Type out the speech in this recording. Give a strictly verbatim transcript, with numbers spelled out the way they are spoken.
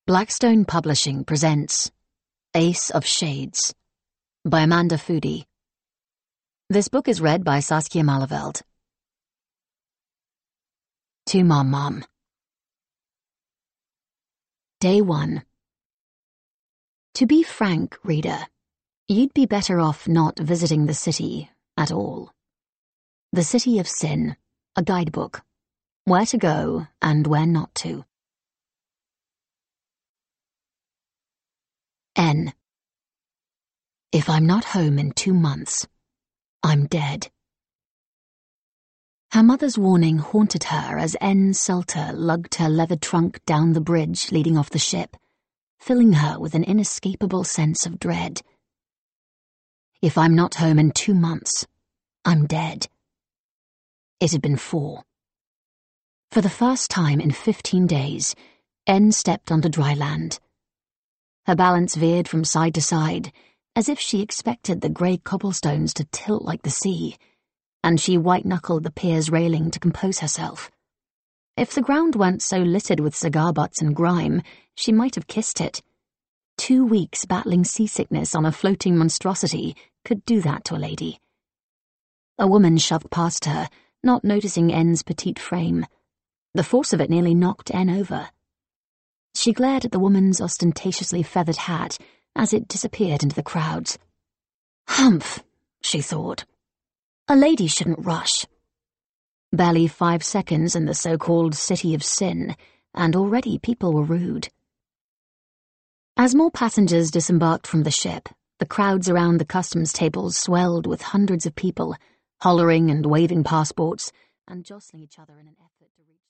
Blackstone Publishing presents Ace of Shades by Amanda Foody. This book is read by Saskia Malaveld. To Mom Mom. Day one. To be frank, reader, you'd be better off not visiting the city at all. The City of Sin, a guidebook. Where to go and where not to. N. If I'm not home in two months, I'm dead. Her mother's warning haunted her as N. Salter lugged her leather trunk down the bridge leading off the ship, filling her with an inescapable sense of dread. If I'm not home in two months, I'm dead. It had been four. For the first time in fifteen days, N stepped onto dry land. Her balance veered from side to side, as if she expected the grey cobblestones to tilt like the sea, and she white-knuckled the pier's railing to compose herself. If the ground weren't so littered with cigar butts and grime, she might have kissed it. Two weeks battling seasickness on a floating monstrosity could do that to a lady. A woman shoved past her, not noticing N's petite frame. The force of it nearly knocked N over. She glared at the woman's ostentatiously feathered hat as it disappeared into the crowds. Humph, she thought. A lady shouldn't rush. Barely five seconds in the so-called City of Sin, and already people were rude. As more passengers disembarked from the ship, the crowds around the customs tables swelled with hundreds of people, hollering and waving passports, and jostling each other in an effort to reach